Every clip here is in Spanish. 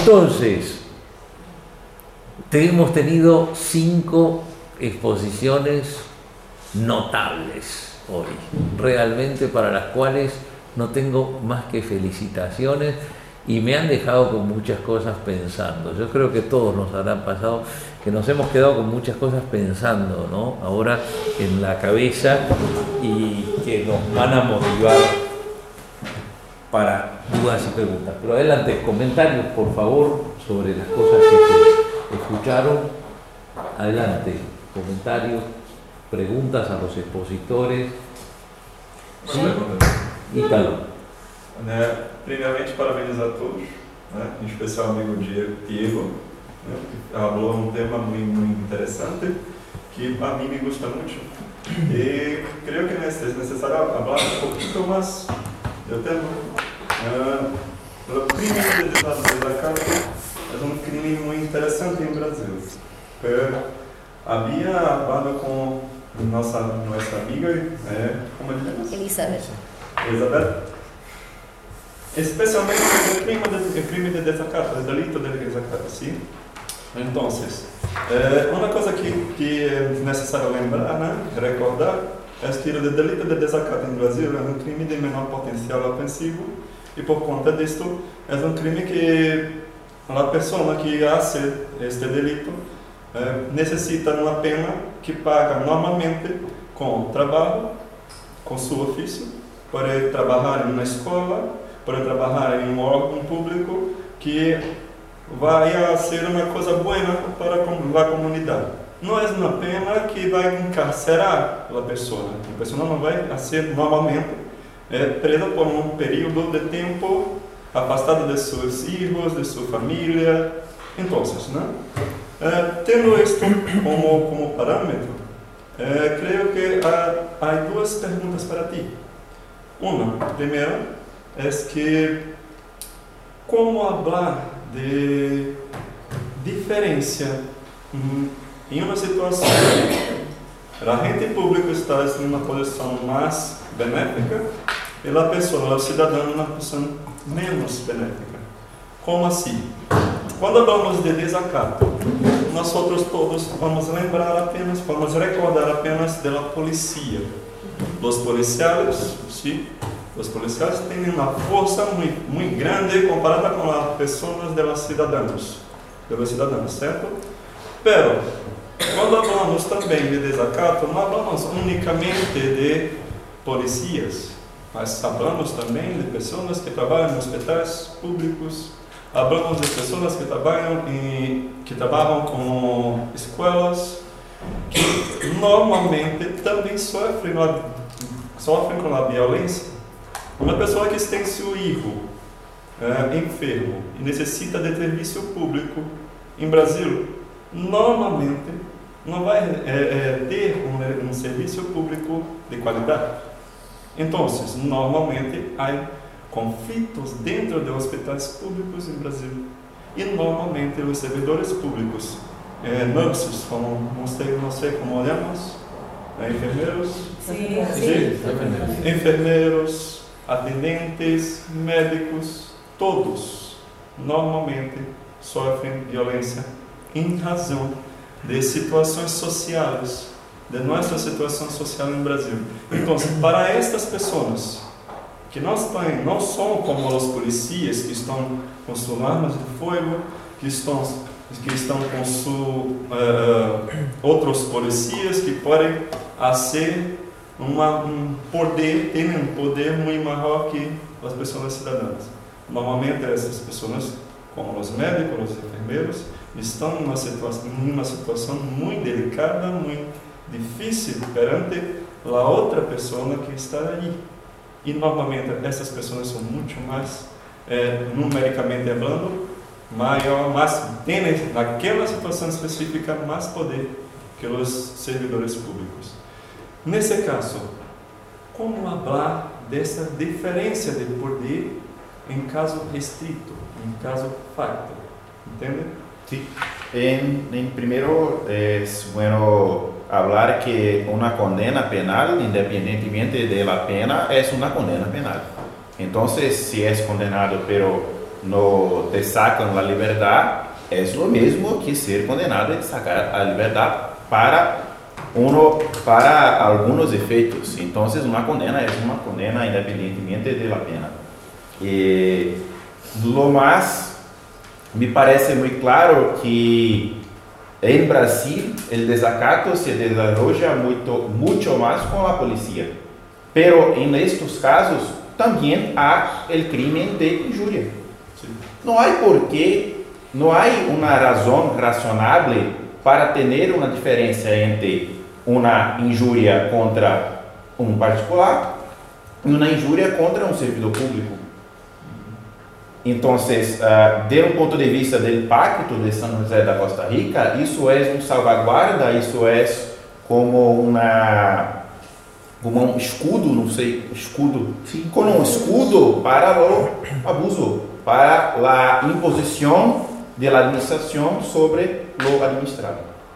Entonces, hemos tenido 5 exposiciones notables hoy, realmente para las cuales no tengo más que felicitaciones y me han dejado con muchas cosas pensando. Yo creo que todos nos habrán pasado que nos hemos quedado con muchas cosas pensando, ¿no? Ahora en la cabeza y que nos van a motivar para dudas y preguntas. Pero adelante, comentarios por favor sobre las cosas que se escucharon. Adelante, comentarios, preguntas a los expositores. Sí. Ítalo. Primeiramente, parabenizar a todos, em especial ao amigo Diego, que falou um tema muito interessante, que a mim me gusta muito. E creio que é necessário falar um pouquinho mais do tema. O crime de desacato é um crime muito interessante no Brasil. Havia falado com nossa amiga, como é que é? Elizabeth. Especialmente o crime de desacato, o delito de desacato, sim? Então, uma coisa que é necessário lembrar, recordar, é que o delito de desacato no Brasil é um crime de menor potencial ofensivo e, por conta disso, é um crime que a pessoa que faz este delito necessita de uma pena que paga normalmente com trabalho, com seu ofício, pode trabalhar em uma escola, para trabalhar em um órgão público que vai ser uma coisa boa para a comunidade. Não é uma pena que vai encarcerar a pessoa. A pessoa não vai ser normalmente presa por um período de tempo afastada de seus filhos, de sua família. Então, tendo isto como parâmetro, creio que há 2 perguntas para ti. Uma, primeiro, é que como falar de diferença em uma situação que a gente pública está em uma posição mais benéfica e a pessoa, o cidadão, uma posição menos benéfica. Como assim? Quando falamos de desacato, nós outros todos vamos lembrar apenas, vamos recordar apenas da polícia. Os policiais, sim? Os policiais têm uma força muito grande comparada com as pessoas dos cidadãos, certo? Pero, quando falamos também de desacato, não falamos unicamente de polícias, mas falamos também de pessoas que trabalham em hospitais públicos, falamos de pessoas que trabalham com escolas, que normalmente também sofrem com a violência. Uma pessoa que tem seu filho enfermo e necessita de serviço público em Brasil, normalmente não vai ter um serviço público de qualidade. Então, normalmente há conflitos dentro de hospitais públicos em Brasil e normalmente os servidores públicos, nurses, como não sei como olhamos, enfermeiros, enfermeiros, atendentes, médicos, todos normalmente sofrem violência em razão de situações sociais, de nossa situação social no Brasil. Então, para estas pessoas que não são como os policiais que estão com suas armas de fogo, que estão com outros policiais que podem fazer tem um poder muito maior que as pessoas cidadãs. Normalmente essas pessoas, como os médicos, os enfermeiros, estão em uma situação muito delicada, muito difícil perante a outra pessoa que está ali. E normalmente essas pessoas são muito mais, numericamente falando, mas têm naquela situação específica mais poder que os servidores públicos. Nesse caso, como falar dessa diferença de poder em caso restrito, em caso facto? Entende? Sí. En primero es bueno hablar que una condena penal, independientemente de la pena, es una condena penal. Entonces, si es condenado, pero no te sacan la libertad, es lo mismo que ser condenado y sacar a libertad para algunos efectos. Entonces una condena es una condena independientemente de la pena. Lo más me parece muy claro que en Brasil el desacato se desarrolla mucho más con la policía, pero en estos casos también hay el crimen de injuria. Sí. No hay por qué, no hay una razón razonable para tener una diferencia entre una injuria contra un particular y una injuria contra un servidor público. Entonces, de un punto de vista del Pacto de San José da Costa Rica, eso es un salvaguarda, eso es como un escudo, no sé, escudo, Sí. como un escudo para el abuso, para la imposición de la administración sobre lo administrado.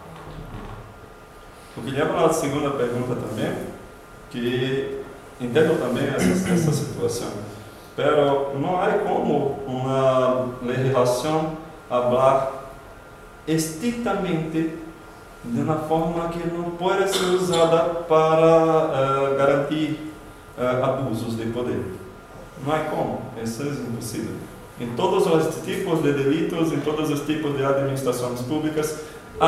Eu queria falar da segunda pergunta também, que entendo também essa situação, pero não há como uma legislação falar estrictamente de uma forma que não pode ser usada para garantir abusos de poder. Não há como, isso é impossível. Em todos os tipos de delitos, em todos os tipos de administrações públicas,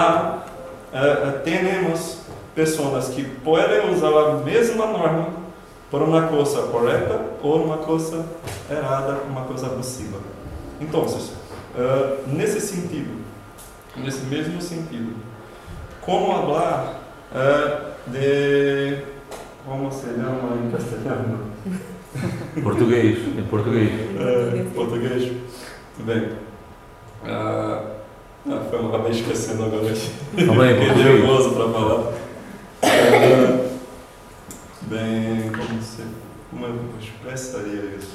temos pessoas que podem usar a mesma norma por uma coisa correta ou uma coisa errada, uma coisa abusiva. Então, nesse sentido, nesse mesmo sentido, como falar de... como se chama em castelhano? Português, em português. Português. Bem. Eu acabei esquecendo agora aqui. Fiquei nervoso para falar. Bem, como eu expressaria isso?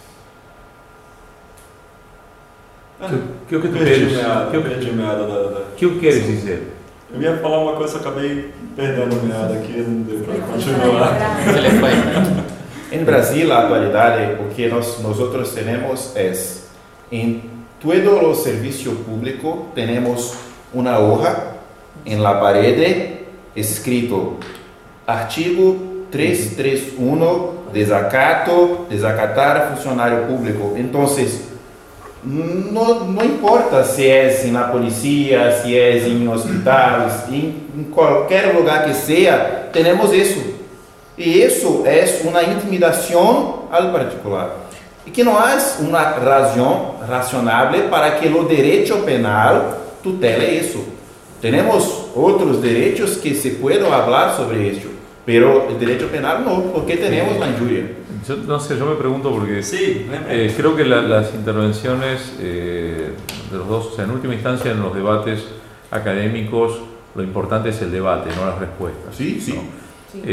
Que o que tu queres? Perdi meada da... Que o que queres dizer? Eu ia falar uma coisa, acabei perdendo meada aqui, não deu para continuar. En Brasil, la actualidad, o que nosotros tenemos es, en todo los servicio público, tenemos una hoja en la pared escrito artigo 331, desacatar funcionario público. Entonces, no importa si es en la policía, si es en hospitales, en cualquier lugar que sea, tenemos eso. Y eso es una intimidación al particular. Y que no es una razón razonable para que el derecho penal tutele eso. Tenemos otros derechos que se pueden hablar sobre eso, pero el derecho penal no, porque tenemos la injuria. Yo no sé, yo me pregunto porque Sí, creo que las intervenciones de los dos, o sea, en última instancia en los debates académicos, lo importante es el debate, no las respuestas. Sí, sí. ¿no?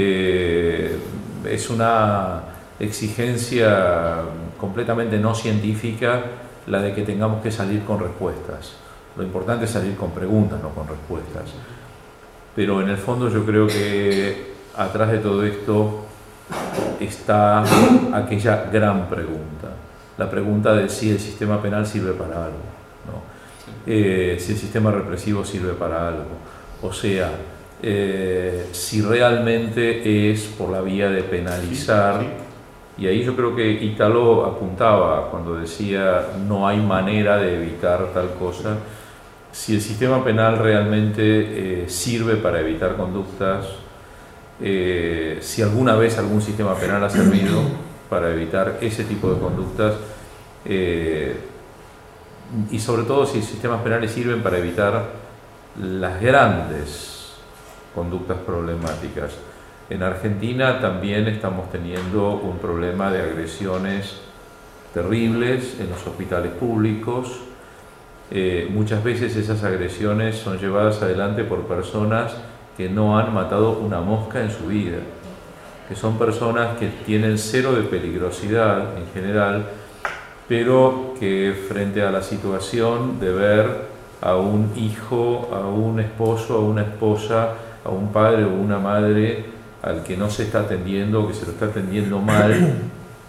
Es una exigencia completamente no científica la de que tengamos que salir con respuestas. Lo importante es salir con preguntas, no con respuestas. Pero en el fondo yo creo que atrás de todo esto está aquella gran pregunta, la pregunta de si el sistema penal sirve para algo, ¿no? Si el sistema represivo sirve para algo, o sea, si realmente es por la vía de penalizar. Y ahí yo creo que Italo apuntaba cuando decía no hay manera de evitar tal cosa. Si el sistema penal realmente sirve para evitar conductas, si alguna vez algún sistema penal ha servido para evitar ese tipo de conductas, y sobre todo si sistemas penales sirven para evitar las grandes conductas problemáticas. En Argentina también estamos teniendo un problema de agresiones terribles en los hospitales públicos. Muchas veces esas agresiones son llevadas adelante por personas que no han matado una mosca en su vida, que son personas que tienen cero de peligrosidad en general, pero que frente a la situación de ver a un hijo, a un esposo, a una esposa, a un padre o una madre al que no se está atendiendo, que se lo está atendiendo mal,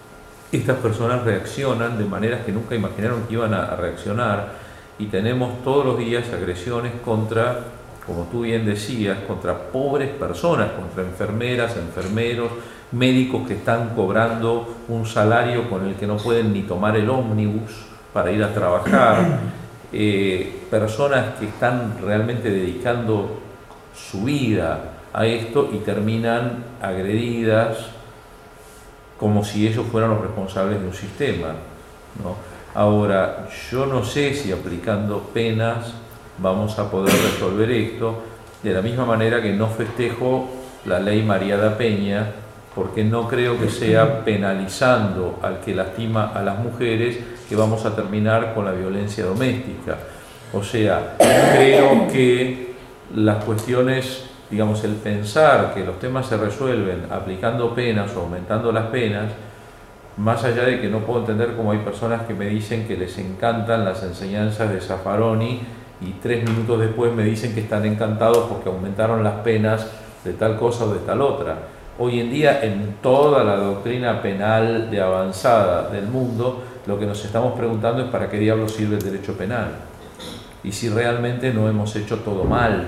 estas personas reaccionan de maneras que nunca imaginaron que iban a reaccionar, y tenemos todos los días agresiones contra, como tú bien decías, contra pobres personas, contra enfermeras, enfermeros, médicos que están cobrando un salario con el que no pueden ni tomar el ómnibus para ir a trabajar, personas que están realmente dedicando su vida a esto y terminan agredidas como si ellos fueran los responsables de un sistema, ¿no? Ahora, yo no sé si aplicando penas vamos a poder resolver esto, de la misma manera que no festejo la ley María da Peña, porque no creo que sea penalizando al que lastima a las mujeres que vamos a terminar con la violencia doméstica. O sea, creo que las cuestiones, digamos, el pensar que los temas se resuelven aplicando penas o aumentando las penas, más allá de que no puedo entender cómo hay personas que me dicen que les encantan las enseñanzas de Zaffaroni y 3 minutos después me dicen que están encantados porque aumentaron las penas de tal cosa o de tal otra. Hoy en día, en toda la doctrina penal de avanzada del mundo, lo que nos estamos preguntando es para qué diablos sirve el derecho penal y si realmente no hemos hecho todo mal,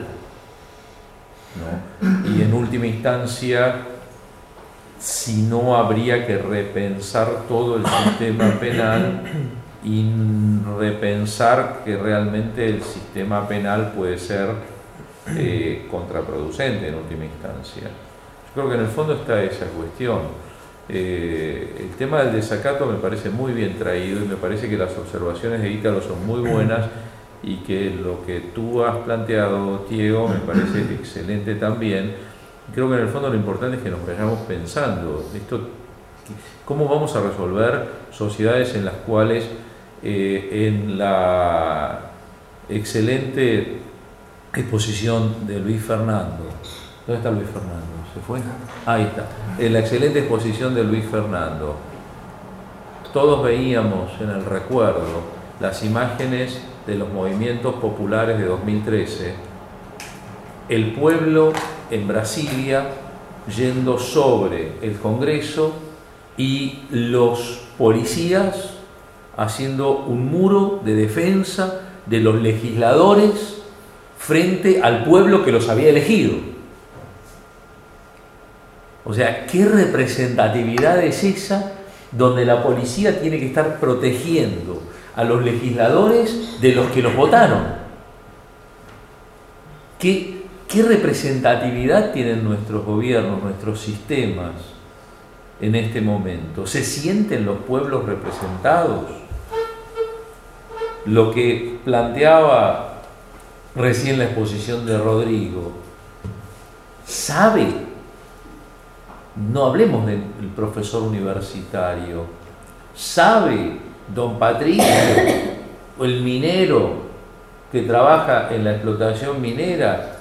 ¿no? Y en última instancia, si no habría que repensar todo el sistema penal y repensar que realmente el sistema penal puede ser contraproducente en última instancia. Yo creo que en el fondo está esa cuestión. El tema del desacato me parece muy bien traído y me parece que las observaciones de Ítalo son muy buenas y que lo que tú has planteado, Diego, me parece excelente también. Creo que en el fondo lo importante es que nos vayamos pensando esto, cómo vamos a resolver sociedades en las cuales en la excelente exposición de Luis Fernando, ¿dónde está Luis Fernando? ¿Se fue? Ahí está. En la excelente exposición de Luis Fernando, todos veíamos en el recuerdo las imágenes de los movimientos populares de 2013, el pueblo en Brasilia yendo sobre el Congreso y los policías haciendo un muro de defensa de los legisladores frente al pueblo que los había elegido. O sea, ¿qué representatividad es esa donde la policía tiene que estar protegiendo a los legisladores de los que los votaron? ¿Qué representatividad tienen nuestros gobiernos, nuestros sistemas en este momento? ¿Se sienten los pueblos representados? Lo que planteaba recién la exposición de Rodrigo, ¿sabe? No hablemos del profesor universitario. ¿Sabe don Patricio, o el minero que trabaja en la explotación minera,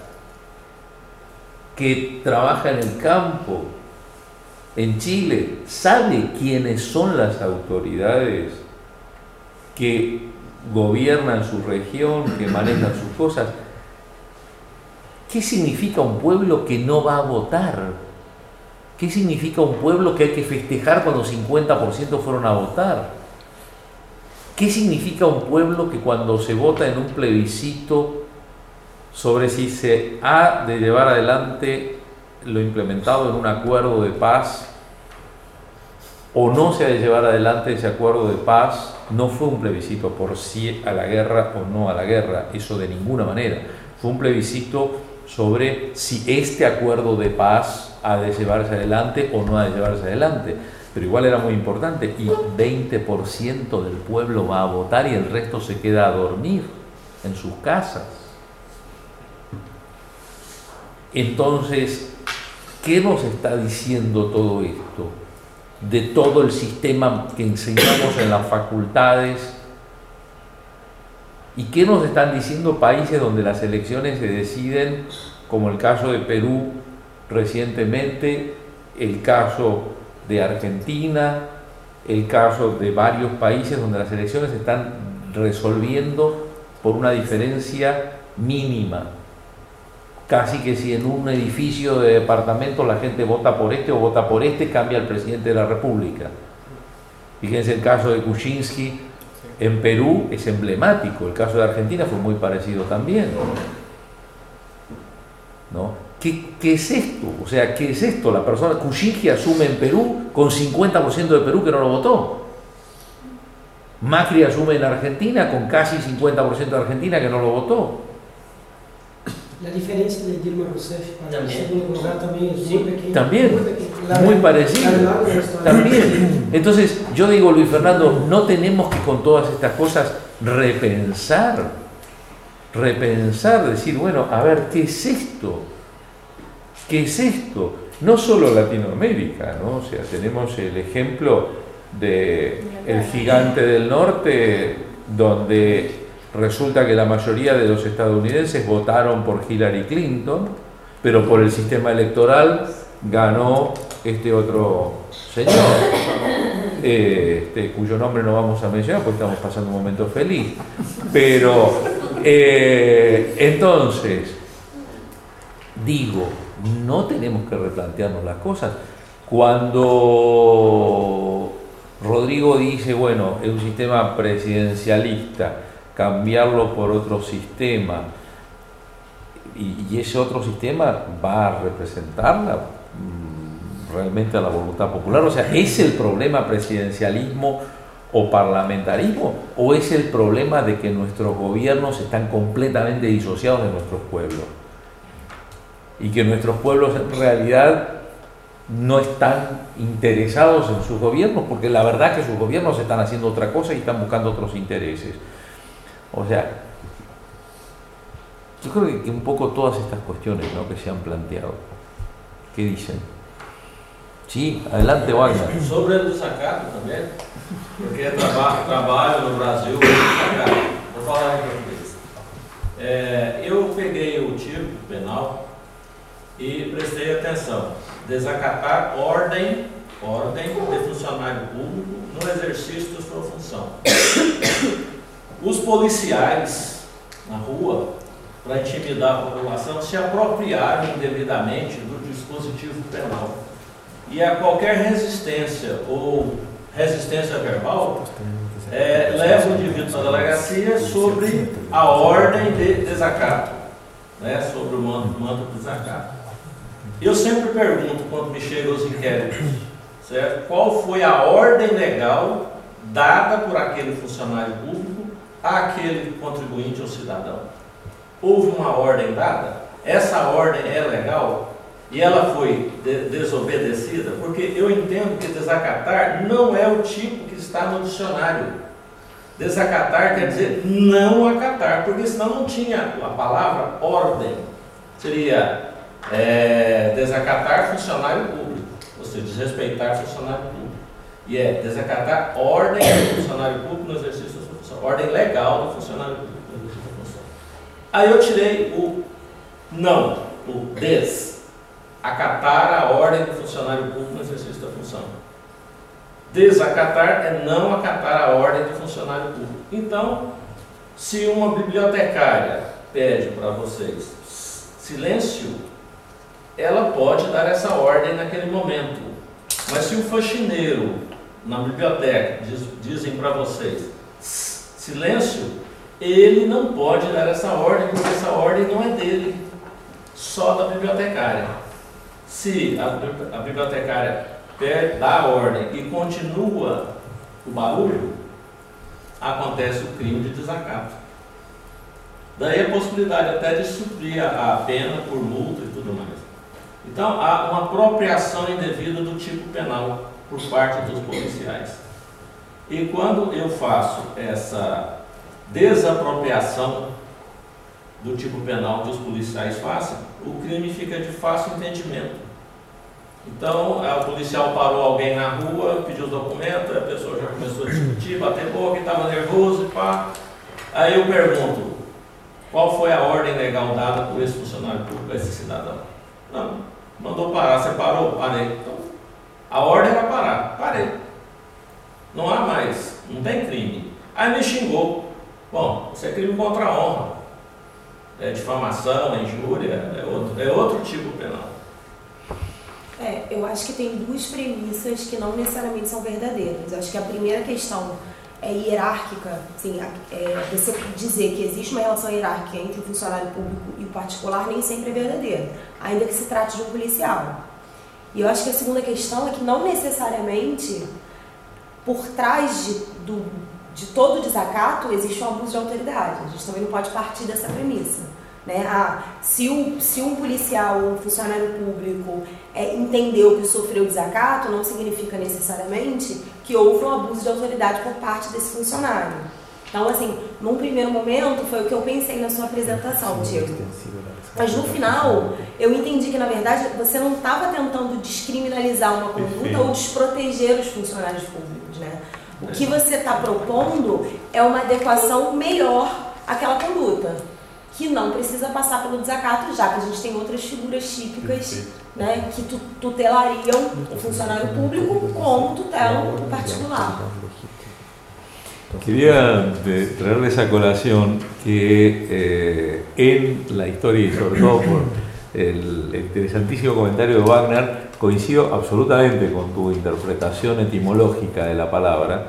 que trabaja en el campo en Chile, sabe quiénes son las autoridades que gobiernan su región, que manejan sus cosas? ¿Qué significa un pueblo que no va a votar? ¿Qué significa un pueblo que hay que festejar cuando 50% fueron a votar? ¿Qué significa un pueblo que cuando se vota en un plebiscito sobre si se ha de llevar adelante lo implementado en un acuerdo de paz o no se ha de llevar adelante ese acuerdo de paz, no fue un plebiscito por sí a la guerra o no a la guerra, eso de ninguna manera, fue un plebiscito sobre si este acuerdo de paz ha de llevarse adelante o no ha de llevarse adelante, pero igual era muy importante, y 20% del pueblo va a votar y el resto se queda a dormir en sus casas. Entonces, ¿qué nos está diciendo todo esto? De todo el sistema que enseñamos en las facultades. ¿Y qué nos están diciendo países donde las elecciones se deciden, como el caso de Perú recientemente, el caso de Argentina, el caso de varios países donde las elecciones se están resolviendo por una diferencia mínima? Casi que si en un edificio de departamento la gente vota por este o vota por este, cambia el presidente de la República. Fíjense el caso de Kuczynski en Perú, es emblemático. El caso de Argentina fue muy parecido también, ¿no? ¿Qué es esto? O sea, ¿qué es esto? La persona, Kuczynski asume en Perú con 50% de Perú que no lo votó. Macri asume en Argentina con casi 50% de Argentina que no lo votó. La diferencia de Dilma Rousseff para el segundo lugar también es muy pequeña. También, muy parecido. También. Entonces, yo digo, Luis Fernando, no tenemos que con todas estas cosas repensar, decir, bueno, a ver, ¿qué es esto? ¿Qué es esto? No solo Latinoamérica, ¿no? O sea, tenemos el ejemplo de el gigante del norte, donde resulta que la mayoría de los estadounidenses votaron por Hillary Clinton, pero por el sistema electoral ganó este otro señor, cuyo nombre no vamos a mencionar porque estamos pasando un momento feliz. Pero entonces, digo, no tenemos que replantearnos las cosas. Cuando Rodrigo dice, bueno, es un sistema presidencialista, cambiarlo por otro sistema, y ese otro sistema va a representarla realmente a la voluntad popular. O sea, ¿es el problema presidencialismo o parlamentarismo, o es el problema de que nuestros gobiernos están completamente disociados de nuestros pueblos y que nuestros pueblos en realidad no están interesados en sus gobiernos, porque la verdad que sus gobiernos están haciendo otra cosa y están buscando otros intereses? O sea, yo creo que un poco todas estas cuestiones, ¿no?, que se han planteado. ¿Qué dicen? Sí, adelante, Wagner. Sobre o desacato também, porque trabalho no Brasil com desacato. Vou falar em português. Eu peguei o tipo penal e prestei atenção. Desacatar ordem de funcionário público no exercício de sua função. Os policiais na rua, para intimidar a população, se apropriaram indevidamente do dispositivo penal. E a qualquer resistência ou resistência verbal leva o indivíduo à delegacia sobre a ordem de desacato, né, sobre o manto de desacato. Eu sempre pergunto, quando me chegam os inquéritos, certo? Qual foi a ordem legal dada por aquele funcionário público àquele contribuinte ou cidadão? Houve uma ordem dada? Essa ordem é legal? E ela foi desobedecida? Porque eu entendo que desacatar não é o tipo que está no dicionário. Desacatar quer dizer não acatar, porque senão não tinha a palavra ordem. Seria desacatar funcionário público, ou seja, desrespeitar funcionário público. E desacatar ordem do funcionário público no exercício da sua função. Ordem legal do funcionário público no exercício da função. Aí eu tirei o não, o acatar a ordem do funcionário público no exercício da função. Desacatar é não acatar a ordem do funcionário público. Então, se uma bibliotecária pede para vocês silêncio, ela pode dar essa ordem naquele momento. Mas se o faxineiro na biblioteca dizem para vocês silêncio, ele não pode dar essa ordem, porque essa ordem não é dele, só da bibliotecária. Se a bibliotecária dá a ordem e continua o barulho, acontece o crime de desacato. Daí a possibilidade até de suprir a pena por multa e tudo mais. Então, há uma apropriação indevida do tipo penal por parte dos policiais. E quando eu faço essa desapropriação do tipo penal que os policiais fazem, o crime fica de fácil entendimento. Então, o policial parou alguém na rua, pediu os documentos, a pessoa já começou a discutir, bater boca, estava nervoso e pá. Aí eu pergunto, qual foi a ordem legal dada por esse funcionário público, esse cidadão? Não, mandou parar. Você parou? Parei. Então, a ordem era parar. Parei. Não há mais, não tem crime. Aí me xingou. Bom, isso é crime contra a honra. É difamação, é injúria, é outro tipo penal. eu acho que tem duas premissas que não necessariamente são verdadeiras. Eu acho que a primeira questão é hierárquica, assim, você dizer que existe uma relação hierárquica entre o funcionário público e o particular nem sempre é verdadeira, ainda que se trate de um policial. E eu acho que a segunda questão é que não necessariamente por trás de todo desacato existe um abuso de autoridade. A gente também não pode partir dessa premissa, né? Se um policial ou um funcionário público entendeu que sofreu desacato, não significa necessariamente que houve um abuso de autoridade por parte desse funcionário. Então, assim, num primeiro momento foi o que eu pensei na sua apresentação, Diego. Mas no final, eu entendi que, na verdade, você não estava tentando descriminalizar uma conduta ou desproteger os funcionários públicos, né? O que você está propondo é uma adequação melhor àquela conduta, que não precisa passar pelo desacato, já que a gente tem outras figuras típicas, né, que tutelariam o funcionário público como tutelam o particular. Quería traerles a colación que en la historia y sobre todo por el interesantísimo comentario de Wagner, coincido absolutamente con tu interpretación etimológica de la palabra.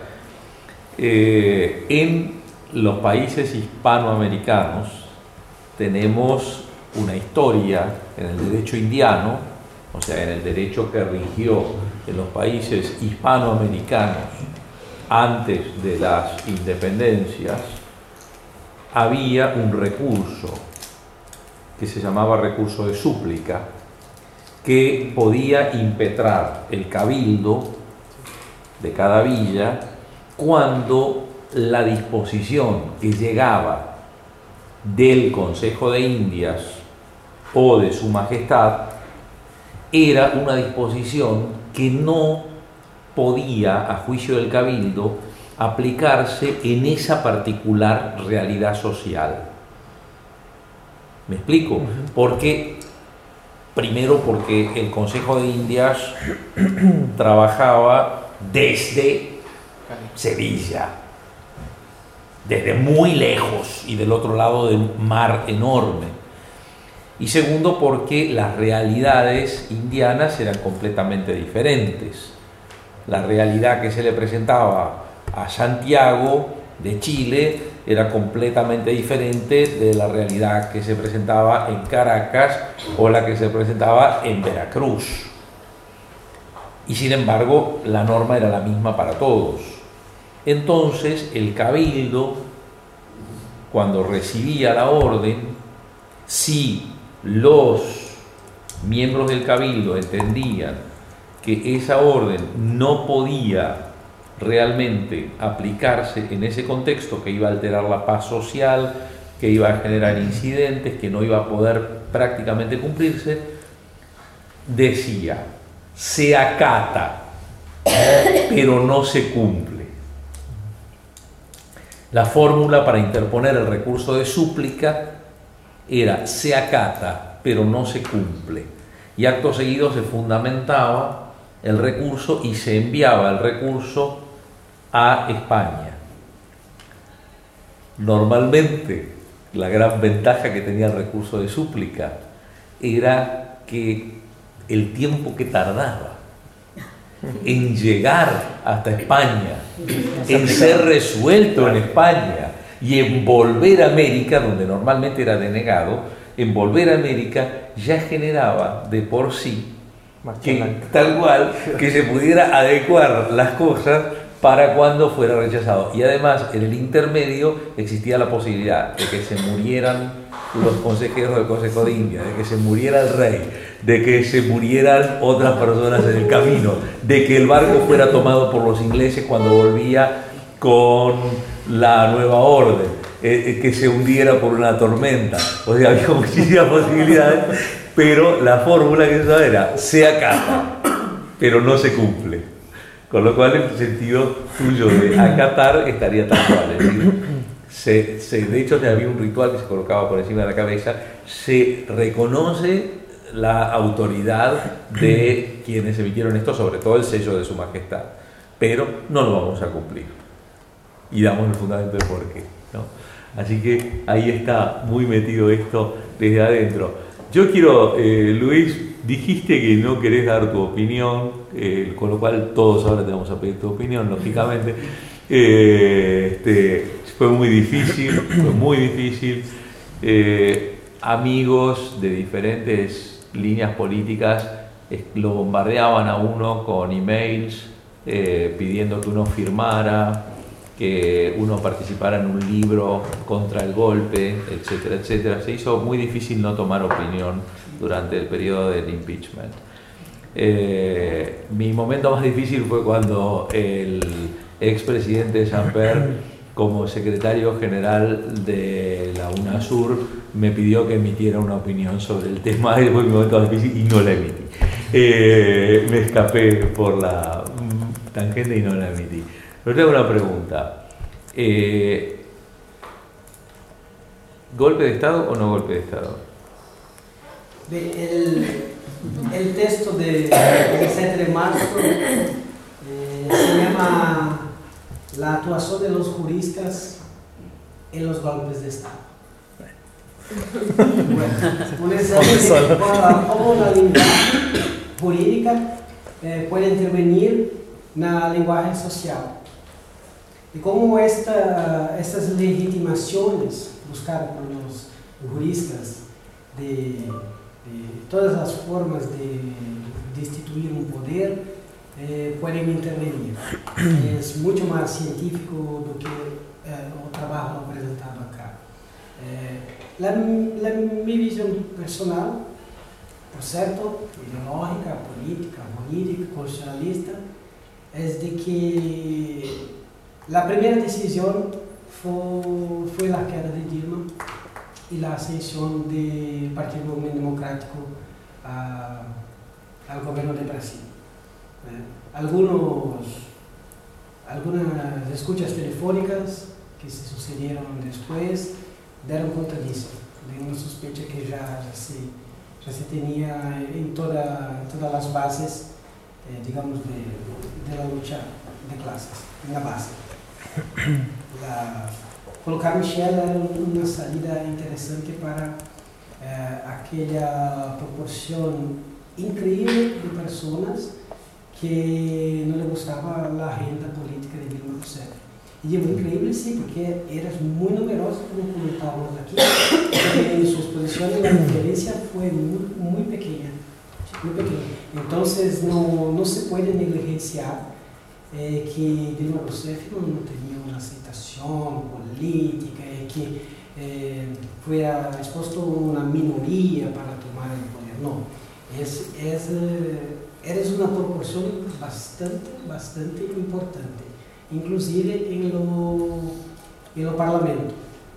En los países hispanoamericanos tenemos una historia en el derecho indiano, o sea, en el derecho que rigió en los países hispanoamericanos antes de las independencias. Había un recurso que se llamaba recurso de súplica, que podía impetrar el cabildo de cada villa cuando la disposición que llegaba del Consejo de Indias o de Su Majestad era una disposición que no podía, a juicio del cabildo, aplicarse en esa particular realidad social. ¿Me explico? Porque, primero, porque el Consejo de Indias trabajaba desde Sevilla, desde muy lejos y del otro lado del mar enorme. Y segundo, porque las realidades indianas eran completamente diferentes. La realidad que se le presentaba a Santiago de Chile era completamente diferente de la realidad que se presentaba en Caracas o la que se presentaba en Veracruz. Y sin embargo, la norma era la misma para todos. Entonces, el cabildo, cuando recibía la orden, si los miembros del cabildo entendían que esa orden no podía realmente aplicarse en ese contexto, que iba a alterar la paz social, que iba a generar incidentes, que no iba a poder prácticamente cumplirse, decía: se acata, pero no se cumple. La fórmula para interponer el recurso de súplica era: se acata, pero no se cumple. Y acto seguido se fundamentaba el recurso y se enviaba el recurso a España. Normalmente, la gran ventaja que tenía el recurso de súplica era que el tiempo que tardaba en llegar hasta España, en ser resuelto en España y en volver a América, donde normalmente era denegado, en volver a América ya generaba de por sí que, tal cual, que se pudiera adecuar las cosas para cuando fuera rechazado. Y además, en el intermedio existía la posibilidad de que se murieran los consejeros del Consejo de Indias, de que se muriera el rey, de que se murieran otras personas en el camino, de que el barco fuera tomado por los ingleses cuando volvía con la nueva orden, que se hundiera por una tormenta. O sea, había muchísimas posibilidades, pero la fórmula que se usaba era: se acata, pero no se cumple. Con lo cual, el sentido tuyo de acatar estaría tal cual. Es decir, de hecho, había un ritual que se colocaba por encima de la cabeza. Se reconoce la autoridad de quienes emitieron esto, sobre todo el sello de Su Majestad, pero no lo vamos a cumplir. Y damos el fundamento de por qué, ¿no? Así que ahí está muy metido esto desde adentro. Yo quiero, Luis, dijiste que no querés dar tu opinión, con lo cual todos ahora te vamos a pedir tu opinión, lógicamente. Fue muy difícil, amigos de diferentes líneas políticas lo bombardeaban a uno con emails pidiendo que uno firmara, que uno participara en un libro contra el golpe, etcétera, etcétera. Se hizo muy difícil no tomar opinión durante el periodo del impeachment. Mi momento más difícil fue cuando el expresidente Samper, como secretario general de la UNASUR, me pidió que emitiera una opinión sobre el tema. Fue mi momento más difícil y no la emití. Me escapé por la tangente y no la emití. Pero tengo una pregunta. ¿Golpe de Estado o no golpe de Estado? El texto del 17 de marzo se llama La actuación de los juristas en los golpes de Estado. Bueno, cómo la linguagem jurídica puede intervenir en la lenguaje social. Y cómo estas legitimaciones buscadas por los juristas de todas las formas de instituir un poder pueden intervenir. Es mucho más científico do que el trabajo presentado acá. Mi visión personal, por cierto, ideológica, política, jurídica, constitucionalista, es de que la primera decisión fue la queda de Dilma y la ascensión del Partido Movimiento Democrático al gobierno de Brasil. Algunas escuchas telefónicas que se sucedieron después deram conta disso, de una sospecha que ya se tenía en todas las bases, digamos, de la lucha de clases, en la base. Colocar Michel era una salida interesante para aquella proporción increíble de personas que no le gustaba la agenda política de Dilma Rousseff. Y digo increíble, sí, porque eras muy numeroso, como comentábamos aquí, en sus posiciones la diferencia fue muy pequeña, muy pequeña. Entonces no se puede negligenciar que Dilma Rousseff no tenía una aceptación política, que fuera expuesto a una minoría para tomar el poder. No, eres una proporción bastante importante, inclusive en lo parlamento.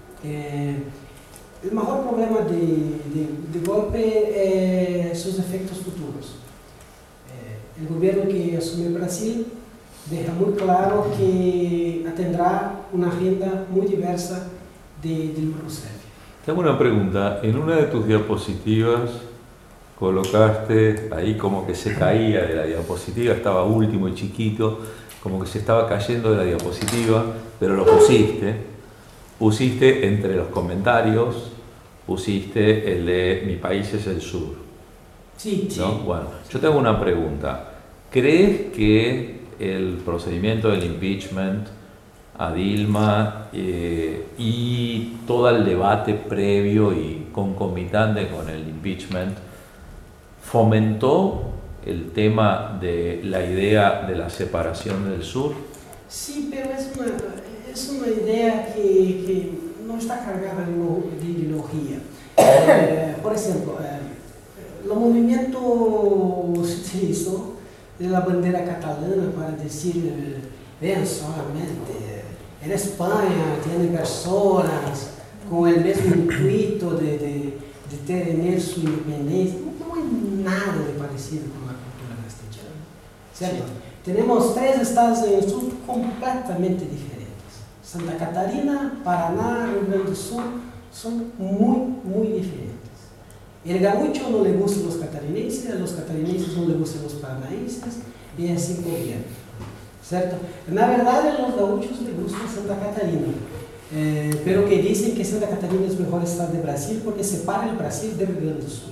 El mejor problema de golpe es sus efectos futuros. El gobierno que asume Brasil deja muy claro que tendrá una agenda muy diversa de Dilma Rousseff. Tengo una pregunta. En una de tus diapositivas colocaste ahí como que se caía de la diapositiva, estaba último y chiquito, como que se estaba cayendo de la diapositiva, pero lo pusiste entre los comentarios, pusiste el de Mi país es el sur. Sí, sí. ¿No? Bueno, yo tengo una pregunta. ¿Crees que el procedimiento del impeachment a Dilma y todo el debate previo y concomitante con el impeachment fomentó el tema de la idea de la separación del sur? Sí, pero es una idea que no está cargada de ideología. Por ejemplo, el movimiento se utilizó de la bandera catalana para decir, vean solamente, en España tienen personas con el mismo intuito de tener su independencia. No hay nada de parecido con la cultura castellana, ¿cierto? Sí. Tenemos 3 estados en el sur completamente diferentes. Santa Catarina, Paraná, Rio Grande do Sul son muy diferentes. El gaúcho no le gustan los catarinenses no le gustan los paranaenses, y así por bien, ¿cierto? Na verdade, a los gaúchos les gusta Santa Catarina, pero que dicen que Santa Catarina es el mejor estado de Brasil porque separa el Brasil del Rio Grande do Sul.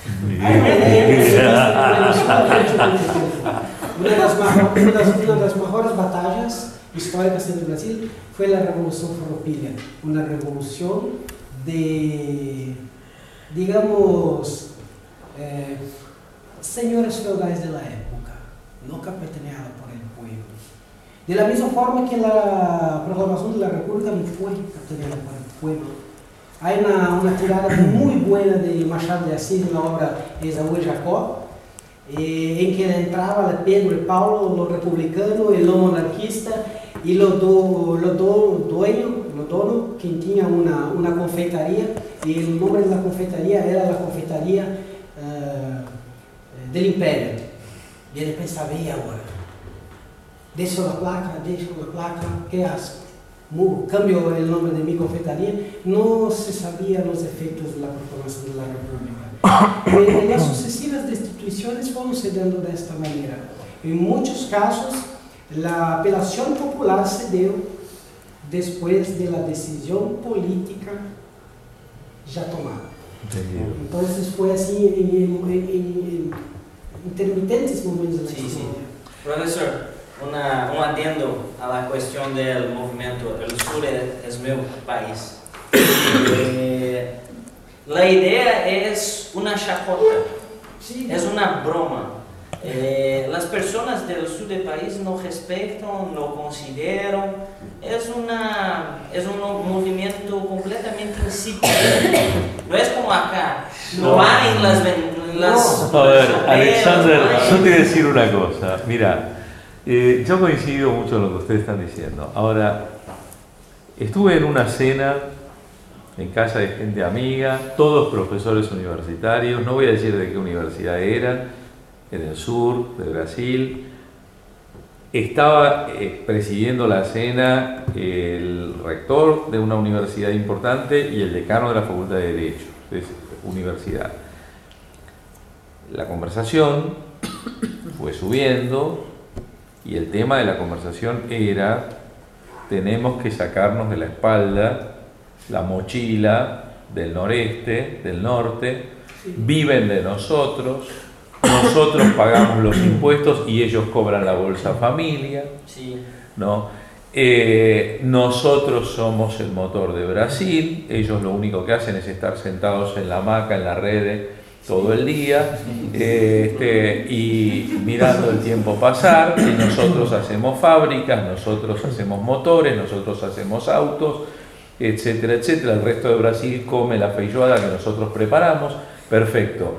Una de las mejores batallas históricas en el Brasil fue la Revolución Farroupilha, una revolución de, digamos, señores feudales de la época, no capitaneada por el pueblo. De la misma forma que la proclamación de la República no fue capitaneada por el pueblo. Hay una tirada muy buena de Machado de Assis en la obra Esaú y Jacob, en que entraba Pedro y Paulo, los republicanos y los monarquistas, y los donos, quien tenía una confeitaría, y el nombre de la confeitaría era la confeitaría del Imperio. Y ele pensaba, e agora? Deixo la placa, que asco. Cambio el nombre de mi confeitaría, no se sabían los efectos de la proclamación de la República. Las sucesivas destituciones fueron cediendo de esta manera. En muchos casos, la apelación popular se dio después de la decisión política ya tomada. Entonces fue así en intermitentes momentos de la historia. Profesor, un adendo a la cuestión del movimiento El Sur es mi país. La idea es una chacota, es una broma. Las personas del sur del país no respetan, no consideran. Es un movimiento completamente insípido. No es como acá. No hay en las a ver, Alexander, yo te voy a decir una cosa. Mira, yo coincido mucho en lo que ustedes están diciendo. Ahora, estuve en una cena en casa de gente amiga, todos profesores universitarios, no voy a decir de qué universidad eran, en el sur de Brasil. Estaba presidiendo la cena el rector de una universidad importante y el decano de la Facultad de Derecho de esa universidad. La conversación fue subiendo y el tema de la conversación era: tenemos que sacarnos de la espalda la mochila del noreste, del norte, viven de nosotros, nosotros pagamos los impuestos y ellos cobran la Bolsa Familia, ¿no? Nosotros somos el motor de Brasil, ellos lo único que hacen es estar sentados en la hamaca, en la red todo el día, y mirando el tiempo pasar, y nosotros hacemos fábricas, nosotros hacemos motores, nosotros hacemos autos, etcétera, etcétera. El resto de Brasil come la feijoada que nosotros preparamos. Perfecto.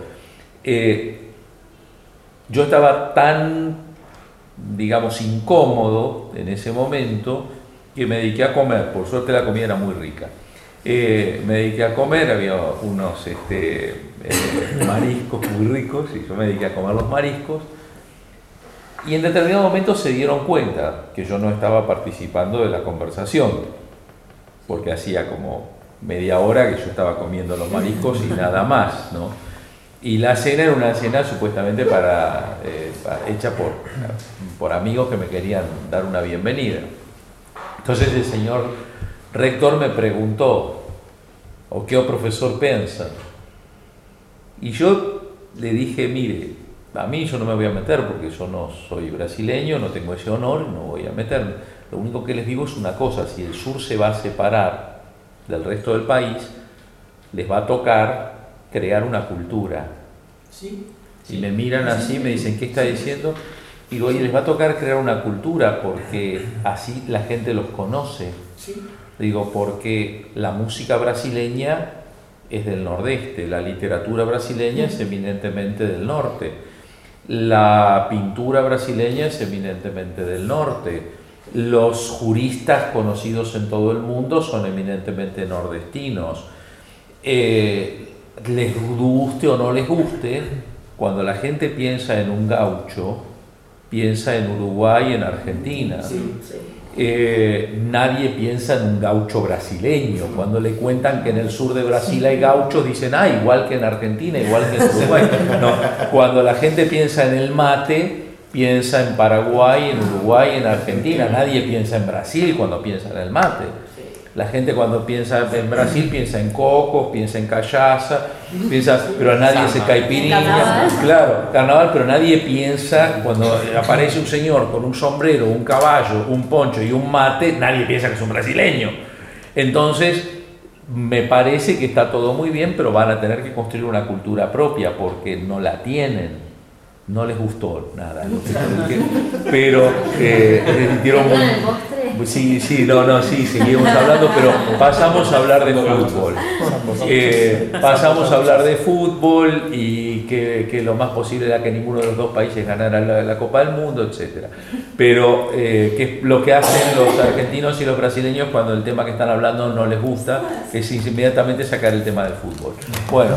Yo estaba tan, digamos, incómodo en ese momento que me dediqué a comer. Por suerte la comida era muy rica. Me dediqué a comer, había unos mariscos muy ricos y yo me dediqué a comer los mariscos. Y en determinado momento se dieron cuenta que yo no estaba participando de la conversación, porque hacía como media hora que yo estaba comiendo los mariscos y nada más, ¿no? Y la cena era una cena supuestamente hecha por amigos que me querían dar una bienvenida. Entonces el señor rector me preguntó: ¿o qué profesor piensa? Y yo le dije: mire, a mí yo no me voy a meter porque yo no soy brasileño, no tengo ese honor, no voy a meterme. Lo único que les digo es una cosa: si el sur se va a separar del resto del país, les va a tocar crear una cultura. Y me miran así, me dicen: ¿qué está diciendo? Digo: oye, les va a tocar crear una cultura porque así la gente los conoce. Digo, porque la música brasileña es del nordeste, la literatura brasileña es eminentemente del norte, la pintura brasileña es eminentemente del norte. Los juristas conocidos en todo el mundo son eminentemente nordestinos. Les guste o no les guste, cuando la gente piensa en un gaucho, piensa en Uruguay y en Argentina. Nadie piensa en un gaucho brasileño. Cuando le cuentan que en el sur de Brasil hay gauchos, dicen: igual que en Argentina, igual que en Uruguay. No, cuando la gente piensa en el mate, piensa en Paraguay, en Uruguay, en Argentina. Nadie piensa en Brasil cuando piensa en el mate. La gente cuando piensa en Brasil piensa en cocos, piensa en cachaza, pero a nadie se caipirinha. Carnaval. Claro, carnaval, pero nadie piensa, cuando aparece un señor con un sombrero, un caballo, un poncho y un mate, nadie piensa que es un brasileño. Entonces, me parece que está todo muy bien, pero van a tener que construir una cultura propia porque no la tienen. No les gustó nada, pero sintieron muy... Sí, seguimos hablando, pero pasamos a hablar de fútbol. Pasamos a hablar de fútbol y que lo más posible era que ninguno de los dos países ganara la Copa del Mundo, etc. Pero que lo que hacen los argentinos y los brasileños cuando el tema que están hablando no les gusta es inmediatamente sacar el tema del fútbol. Bueno,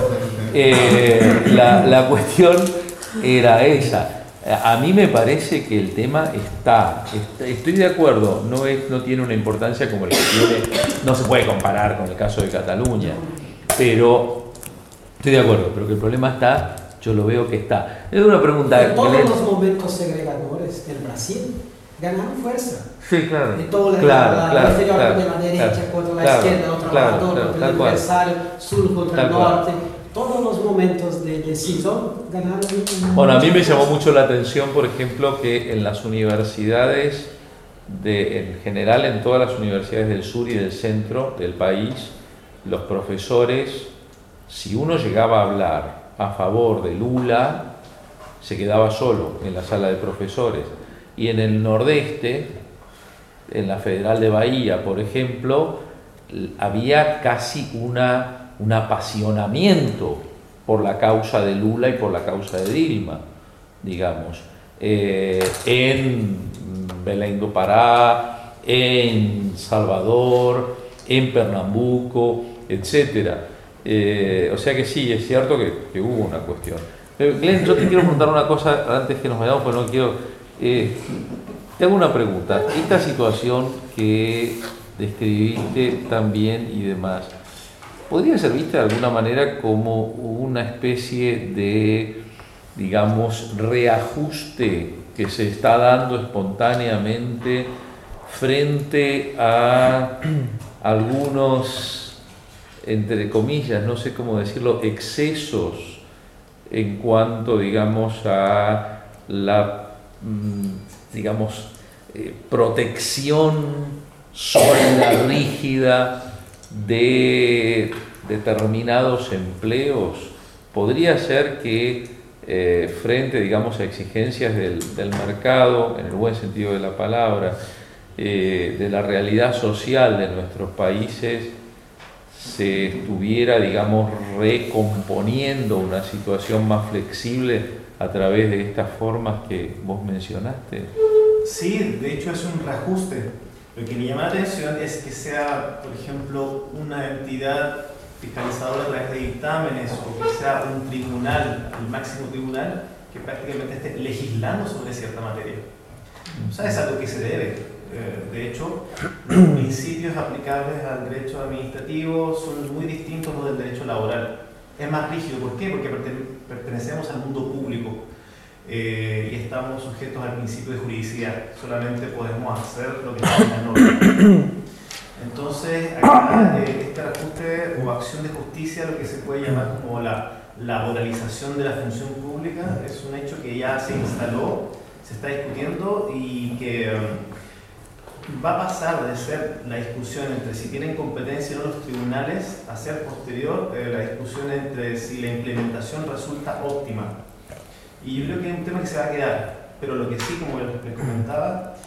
la cuestión era esa. A mí me parece que el tema estoy de acuerdo, no tiene una importancia como el que tiene, no se puede comparar con el caso de Cataluña, pero estoy de acuerdo, pero que el problema está, yo lo veo que está. Es una pregunta. Todos los momentos segregadores del Brasil ganaron fuerza. Sí, claro. De toda la derecha contra la izquierda, otro lado, contra el adversario, sur contra el norte. Todos los momentos de decisión ganaron. Bueno, a mí me llamó mucho la atención, por ejemplo, que en las universidades, en general en todas las universidades del sur y del centro del país, los profesores, si uno llegaba a hablar a favor de Lula, se quedaba solo en la sala de profesores. Y en el nordeste, en la Federal de Bahía, por ejemplo, había casi un apasionamiento por la causa de Lula y por la causa de Dilma, digamos, en Belém do Pará, en Salvador, en Pernambuco, etc. O sea que sí, es cierto que hubo una cuestión. Pero Glenn, yo te quiero preguntar una cosa antes que nos vayamos, porque no quiero... te hago una pregunta. Esta situación que describiste también y demás, ¿podría ser vista de alguna manera como una especie de, digamos, reajuste que se está dando espontáneamente frente a algunos, entre comillas, no sé cómo decirlo, excesos en cuanto, digamos, a la, digamos, protección sólida, rígida de determinados empleos? Podría ser que frente, digamos, a exigencias del mercado, en el buen sentido de la palabra, de la realidad social de nuestros países, se estuviera, digamos, recomponiendo una situación más flexible a través de estas formas que vos mencionaste. Sí, de hecho es un reajuste. Lo que me llama la atención es que sea, por ejemplo, una entidad fiscalizadora a través de dictámenes o que sea un tribunal, el máximo tribunal, que prácticamente esté legislando sobre cierta materia. O sea, es algo que se debe. De hecho, los principios aplicables al derecho administrativo son muy distintos a los del derecho laboral. Es más rígido. ¿Por qué? Porque pertenecemos al mundo público. Y estamos sujetos al principio de juridicidad. Solamente podemos hacer lo que está en la norma. Entonces, acá este reajuste o acción de justicia, lo que se puede llamar como la laboralización de la función pública, es un hecho que ya se instaló, se está discutiendo y que va a pasar de ser la discusión entre si tienen competencia o no los tribunales a ser posterior la discusión entre si la implementación resulta óptima. Y yo creo que es un tema que se va a quedar, pero lo que sí, como les comentaba,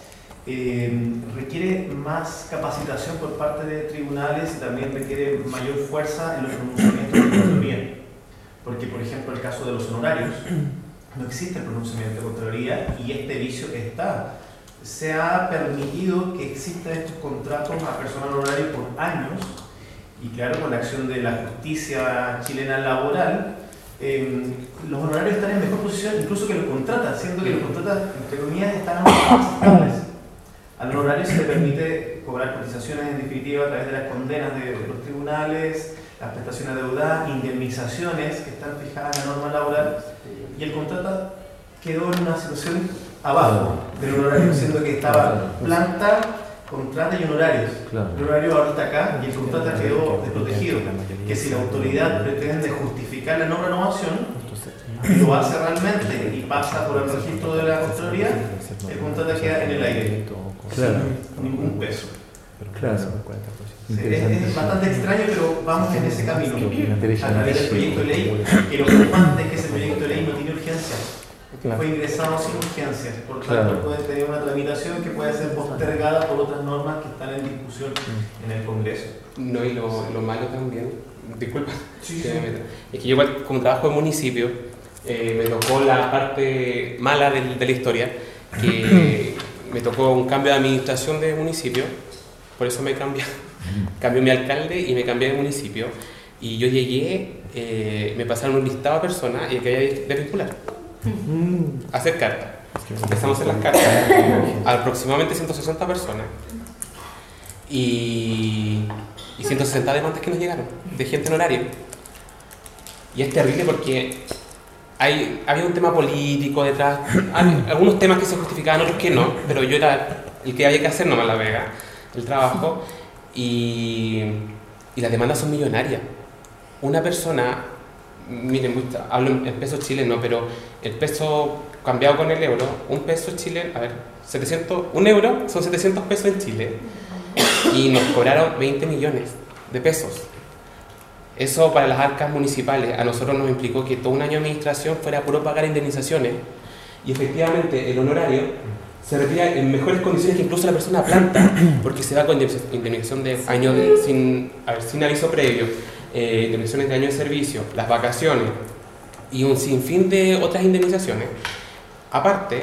requiere más capacitación por parte de tribunales y también requiere mayor fuerza en los pronunciamientos de Contraloría. Porque, por ejemplo, el caso de los honorarios, no existe el pronunciamiento de Contraloría y este vicio está. Se ha permitido que existan estos contratos a personal honorario por años y claro, con la acción de la justicia chilena laboral, los honorarios están en mejor posición incluso que los contratas, siendo que los contratas, entre comillas, están más estables. Al honorario se le permite cobrar cotizaciones en definitiva a través de las condenas de los tribunales, las prestaciones adeudadas, indemnizaciones que están fijadas en la norma laboral, y el contrata quedó en una situación abajo del honorario, siendo que estaba planta contrata y honorarios. Claro. El horario ahora está acá y el contrata quedó desprotegido. Que si la autoridad pretende justificar la no renovación, lo hace realmente y pasa por el registro de la Contraloría, el contrato queda en el aire, Claro. sin ningún peso. Claro. Sí, es bastante extraño, pero vamos en ese camino a través del proyecto de ley, que lo preocupante es que ese proyecto de ley no tiene urgencia. Fue ingresado sin urgencia, por tanto puede tener una tramitación que puede ser postergada por otras normas que están en discusión en el Congreso. No, y lo malo también, disculpa, Sí, que sí. me meta, es que yo igual como trabajo en municipio, me tocó la parte mala de la historia, que me tocó un cambio de administración de municipio, por eso me cambié mi alcalde y me cambié de municipio, y yo llegué, me pasaron un listado de personas y el que había de vincular, hacer cartas. Empezamos a hacer las cartas, aproximadamente 160 personas, y 160 demandas que nos llegaron, de gente en horario. Y es terrible porque había un tema político detrás, algunos temas que se justificaban, otros que no, pero yo era el que había que hacer nomás la vega, el trabajo, y las demandas son millonarias. Una persona, miren, hablo en pesos chilenos, pero el peso cambiado con el euro, un peso chileno, a ver, 1 euro son 700 pesos en Chile, y nos cobraron 20 millones de pesos. Eso para las arcas municipales, a nosotros nos implicó que todo un año de administración fuera puro pagar indemnizaciones, y efectivamente el honorario se retira en mejores condiciones que incluso la persona planta, porque se va con indemnización de año sin aviso previo, indemnizaciones de año de servicio, las vacaciones y un sinfín de otras indemnizaciones. Aparte,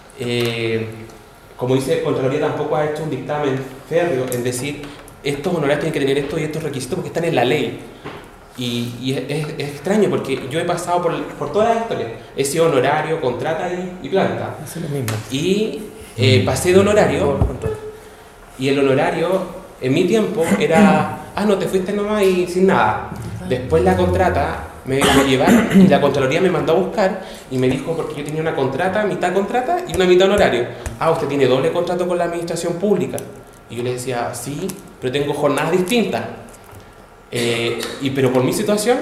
como dice Contraloría, tampoco ha hecho un dictamen férreo en decir estos honorarios tienen que tener estos y estos requisitos porque están en la ley. Y es extraño porque yo he pasado por toda la historia. He sido honorario, contrata y planta. Y pasé de honorario, y el honorario en mi tiempo era, no te fuiste nomás y sin nada. Después la contrata me llevaron y la Contraloría me mandó a buscar y me dijo, porque yo tenía una contrata y una mitad honorario. Usted tiene doble contrato con la administración pública. Y yo le decía, sí, pero tengo jornadas distintas. Pero por mi situación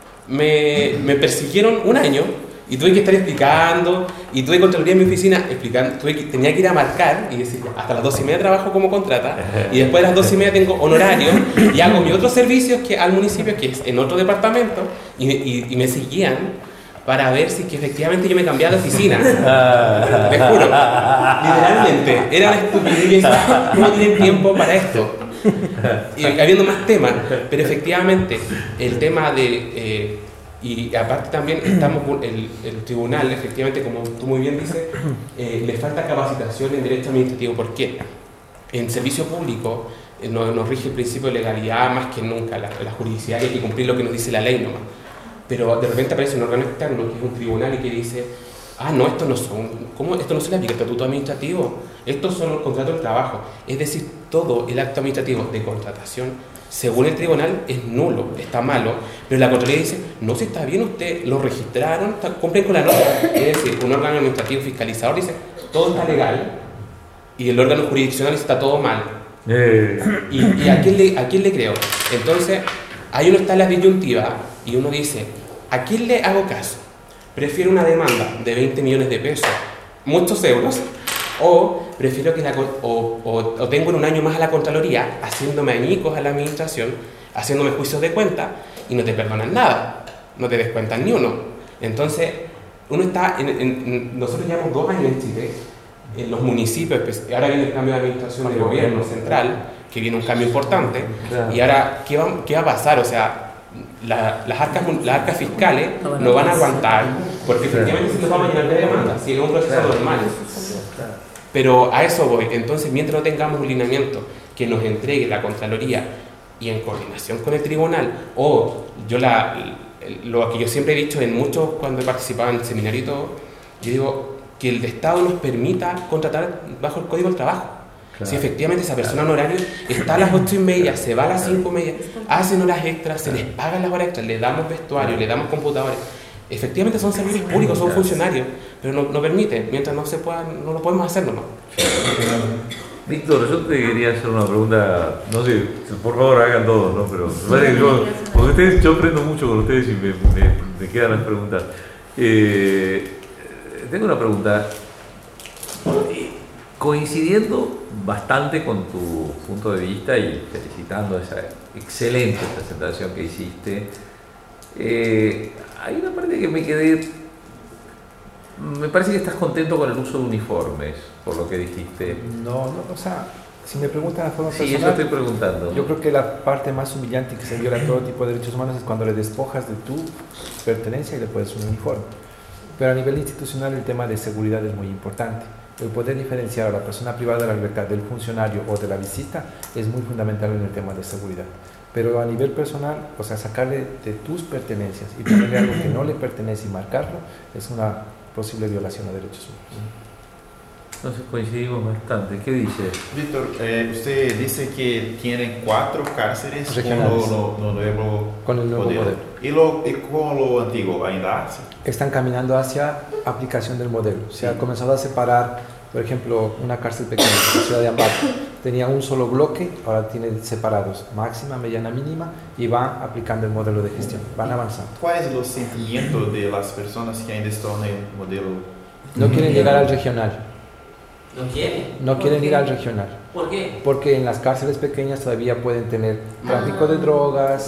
me persiguieron un año y tuve que estar explicando, y tuve Contraloría en mi oficina explicando, tenía que ir a marcar y decir, hasta las 2:30 trabajo como contrata, y después de las 2:30 tengo honorario y hago mis otros servicios que al municipio, que es en otro departamento, y me seguían para ver si que efectivamente yo me cambiaba de oficina. Te juro, literalmente, era una estupidez. ¿Cómo tienen tiempo para esto? Y habiendo más temas, pero efectivamente el tema de y aparte también estamos el tribunal, efectivamente, como tú muy bien dices, le falta capacitación en derecho administrativo. ¿Por qué? En servicio público nos rige el principio de legalidad más que nunca, la juridicidad, hay que cumplir lo que nos dice la ley nomás. Pero de repente aparece un órgano externo que es un tribunal y que dice, no, esto no se le aplica el estatuto administrativo, estos son los contratos de trabajo. Es decir, todo el acto administrativo de contratación, según el tribunal, es nulo, está malo, pero la Contraloría dice, no, si está bien, usted lo registraron, cumplen con la norma. Es decir, un órgano administrativo fiscalizador dice, todo está legal, y el órgano jurisdiccional dice, está todo mal. ¿Y a quién le creo? Entonces, ahí uno está en la disyuntiva, y uno dice, ¿a quién le hago caso? ¿Prefiero una demanda de 20 millones de pesos, muchos euros, o prefiero que o tengo en un año más a la Contraloría haciéndome añicos a la administración, haciéndome juicios de cuenta y no te perdonan nada, no te descuentan ni uno? Entonces, uno está nosotros llevamos 2 años en Chile, en los municipios, ahora viene el cambio de administración del gobierno central, que viene un cambio importante, y ahora, ¿qué va a pasar? O sea, las arcas fiscales no van a aguantar, porque efectivamente se nos va a llenar de demandas, si es un proceso normal. Pero a eso voy. Entonces, mientras no tengamos un lineamiento que nos entregue la Contraloría y en coordinación con el tribunal, o lo que yo siempre he dicho en muchos, cuando he participado en seminarios y todo, yo digo que el Estado nos permita contratar bajo el Código del Trabajo. Claro. Si efectivamente esa persona en horario está a las 8:30, se va a las 5:30, hacen horas extras, se les pagan las horas extras, le damos vestuario, le damos computadores. Efectivamente son servicios públicos, son funcionarios, pero no permite, mientras no se pueda, no lo podemos hacer nomás. Víctor, yo te quería hacer una pregunta, no sé, por favor hagan todos, ¿no? Pero me parece que porque ustedes, yo aprendo mucho con ustedes y me quedan las preguntas. Tengo una pregunta, coincidiendo bastante con tu punto de vista y felicitando esa excelente presentación que hiciste, hay una parte que me quedé, me parece que estás contento con el uso de uniformes, por lo que dijiste. No, o sea, si me preguntan de forma personal, eso estoy preguntando. Yo creo que la parte más humillante que se viola todo tipo de derechos humanos es cuando le despojas de tu pertenencia y le pones un uniforme. Pero a nivel institucional el tema de seguridad es muy importante. El poder diferenciar a la persona privada de la libertad del funcionario o de la visita es muy fundamental en el tema de seguridad. Pero a nivel personal, o sea, sacarle de tus pertenencias y ponerle algo que no le pertenece y marcarlo es una posible violación a derechos humanos. Entonces coincidimos bastante. ¿Qué dice? Víctor, usted dice que tienen 4 cárceles regionales con el nuevo modelo. ¿Y con lo antiguo ainda hace? Están caminando hacia aplicación del modelo. Se ha comenzado a separar, por ejemplo, una cárcel pequeña, la ciudad de Ambato, tenía un solo bloque, ahora tiene separados máxima, mediana, mínima, y va aplicando el modelo de gestión, van avanzando. ¿Cuál es el sentimiento de las personas que ainda están en el modelo? No quieren llegar al regional. ¿No quieren? No quieren ir al regional. ¿Por qué? Porque en las cárceles pequeñas todavía pueden tener tráfico de drogas,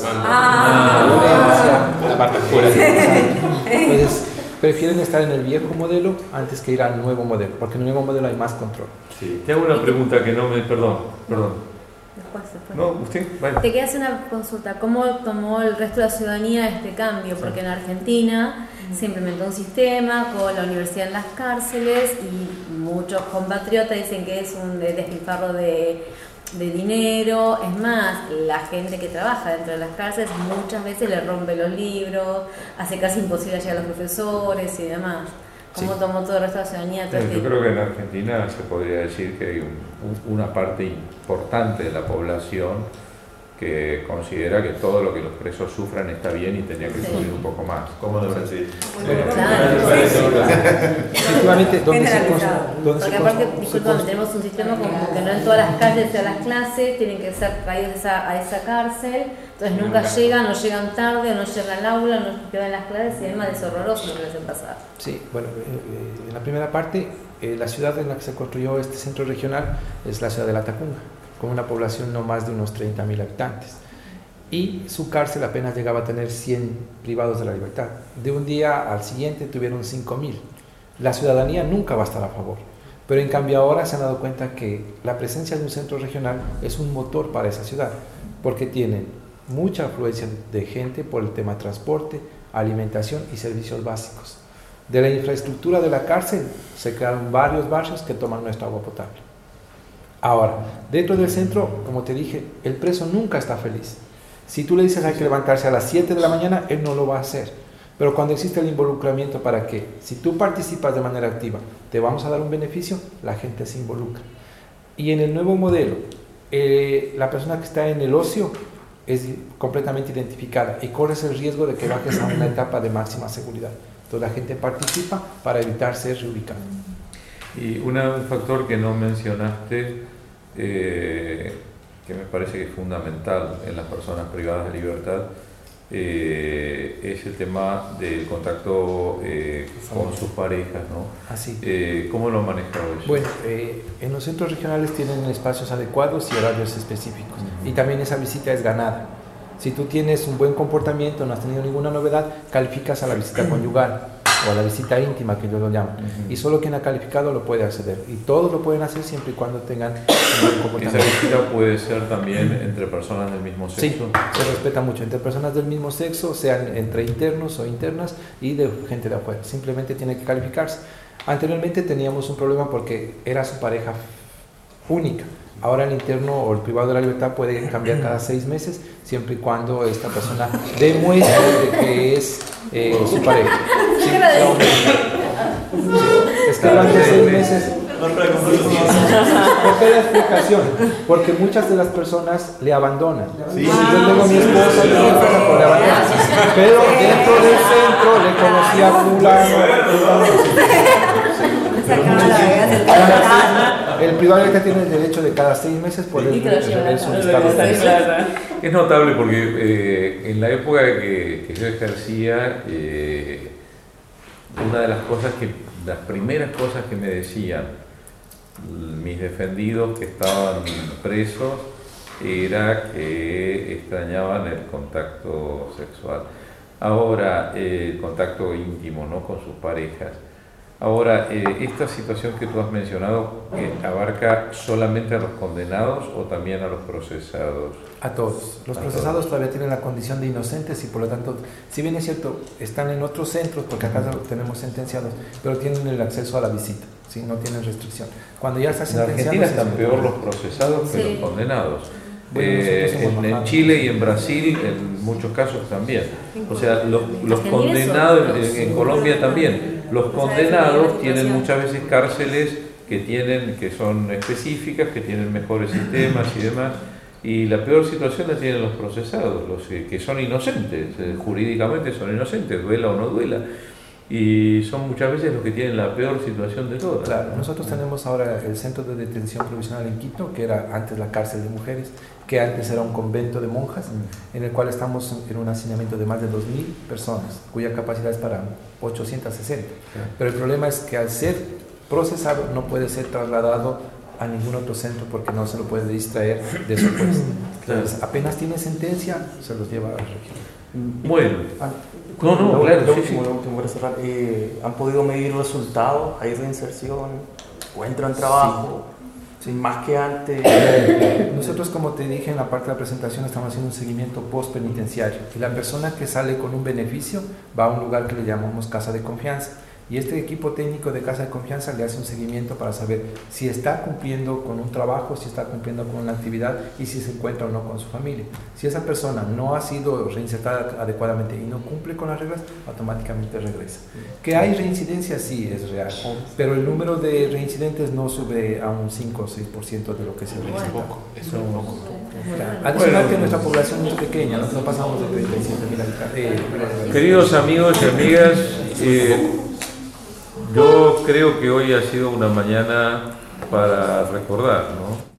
violencia, la parte oscura. Entonces, prefieren estar en el viejo modelo antes que ir al nuevo modelo, porque en el nuevo modelo hay más control. Sí. Te hago una pregunta que no me... Perdón. Después. No, usted, vale. Te quería hacer una consulta. ¿Cómo tomó el resto de la ciudadanía este cambio? Porque en Argentina se implementó un sistema con la universidad en las cárceles y muchos compatriotas dicen que es un despilfarro de dinero. Es más, la gente que trabaja dentro de las cárceles muchas veces le rompe los libros, hace casi imposible llegar a los profesores y demás. ¿Cómo tomó todo el resto de la ciudadanía? Yo creo que en Argentina se podría decir que hay una parte importante de la población que considera que todo lo que los presos sufran está bien y tenía que subir un poco más. Como de Brasil. Efectivamente, porque aparte, disculpame, tenemos un sistema como que no en todas las calles de las clases tienen que ser traídos a esa cárcel, entonces nunca llegan, o llegan tarde, o no llegan al aula, no quedan en las clases y además es horroroso lo que les hacen pasar. Sí, bueno, en la primera parte, la ciudad en la que se construyó este centro regional es la ciudad de La Tacunga, con una población no más de unos 30.000 habitantes. Y su cárcel apenas llegaba a tener 100 privados de la libertad. De un día al siguiente tuvieron 5.000. La ciudadanía nunca va a estar a favor. Pero en cambio ahora se han dado cuenta que la presencia de un centro regional es un motor para esa ciudad, porque tienen mucha afluencia de gente por el tema de transporte, alimentación y servicios básicos. De la infraestructura de la cárcel se crearon varios barrios que toman nuestra agua potable. Ahora, dentro del centro, como te dije, el preso nunca está feliz. Si tú le dices hay que levantarse a las 7 de la mañana, él no lo va a hacer. Pero cuando existe el involucramiento para que, si tú participas de manera activa, te vamos a dar un beneficio, la gente se involucra. Y en el nuevo modelo, la persona que está en el ocio es completamente identificada y corres el riesgo de que bajes a una etapa de máxima seguridad. Entonces la gente participa para evitar ser reubicado. Y un factor que no mencionaste, que me parece que es fundamental en las personas privadas de libertad, es el tema del contacto con sus parejas, ¿no? Así. ¿Cómo lo maneja eso? Bueno, en los centros regionales tienen espacios adecuados y horarios específicos. Y también esa visita es ganada. Si tú tienes un buen comportamiento, no has tenido ninguna novedad, calificas a la visita conyugal o a la visita íntima, que ellos lo llaman. Y solo quien ha calificado lo puede acceder. Y todos lo pueden hacer siempre y cuando tengan un buen comportamiento. ¿Esa visita puede ser también entre personas del mismo sexo? Sí, se respeta mucho. Entre personas del mismo sexo, sean entre internos o internas y de gente de afuera. Simplemente tiene que calificarse. Anteriormente teníamos un problema porque era su pareja única. Ahora el interno o el privado de la libertad puede cambiar cada 6 meses, siempre y cuando esta persona demuestre de que es su pareja. Sí, es que durante 6 meses... ¿Por qué la explicación? Porque muchas de las personas le abandonan. Sí. Yo tengo a mi esposa, mi esposa por le abandonan. Pero dentro del centro le conocí a fulano. El privado de tiene el derecho de cada 6 meses poder solicitar. Es notable porque en la época que yo ejercía, una de las primeras cosas que me decían mis defendidos que estaban presos era que extrañaban el contacto sexual. Ahora, contacto íntimo, ¿no?, con sus parejas. Ahora, esta situación que tú has mencionado, ¿abarca solamente a los condenados o también a los procesados? A todos. Los procesados todavía tienen la condición de inocentes y por lo tanto, si bien es cierto, están en otros centros, porque acá tenemos sentenciados, pero tienen el acceso a la visita, ¿sí? No tienen restricción. Cuando ya está sentenciado... En Argentina están peor los procesados que los condenados. En Chile y en Brasil en muchos casos también. O sea, los condenados, en Colombia también, los condenados tienen muchas veces cárceles que son específicas, que tienen mejores sistemas y demás, y la peor situación la tienen los procesados, los que son inocentes, jurídicamente son inocentes, duela o no duela. Y son muchas veces los que tienen la peor situación de todas. Claro, nosotros tenemos ahora el centro de detención provisional en Quito, que era antes la cárcel de mujeres, que antes era un convento de monjas, en el cual estamos en un hacinamiento de más de 2.000 personas, cuya capacidad es para 860. Pero el problema es que al ser procesado no puede ser trasladado a ningún otro centro porque no se lo puede distraer de su juez. Entonces, apenas tiene sentencia, se los lleva a la región. Bueno. Claro, lo último para cerrar. ¿Han podido medir resultados? ¿Hay reinserción? ¿O entran trabajo? Sí. Más que antes. Nosotros, como te dije en la parte de la presentación, estamos haciendo un seguimiento post-penitenciario. Y la persona que sale con un beneficio va a un lugar que le llamamos casa de confianza. Y este equipo técnico de casa de confianza le hace un seguimiento para saber si está cumpliendo con un trabajo, si está cumpliendo con una actividad y si se encuentra o no con su familia. Si esa persona no ha sido reinsertada adecuadamente y no cumple con las reglas, automáticamente regresa. Que hay reincidencia, sí, es real, pero el número de reincidentes no sube a un 5 o 6% de lo que se registra. Es un poco. Adicional que nuestra población es pequeña, no pasamos de 37.000 habitantes. Queridos amigos y amigas, yo creo que hoy ha sido una mañana para recordar, ¿no?